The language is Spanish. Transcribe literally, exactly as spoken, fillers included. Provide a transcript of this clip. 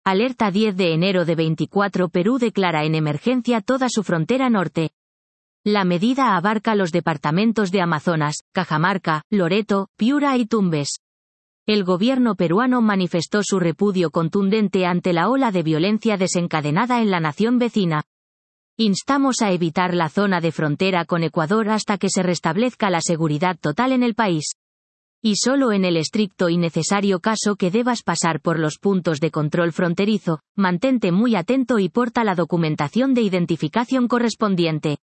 Alerta diez de enero de veinticuatro. Perú declara en emergencia toda su frontera norte. La medida abarca los departamentos de Amazonas, Cajamarca, Loreto, Piura y Tumbes. El gobierno peruano manifestó su repudio contundente ante la ola de violencia desencadenada en la nación vecina. Instamos a evitar la zona de frontera con Ecuador hasta que se restablezca la seguridad total en el país. Y solo en el estricto y necesario caso que debas pasar por los puntos de control fronterizo, mantente muy atento y porta la documentación de identificación correspondiente.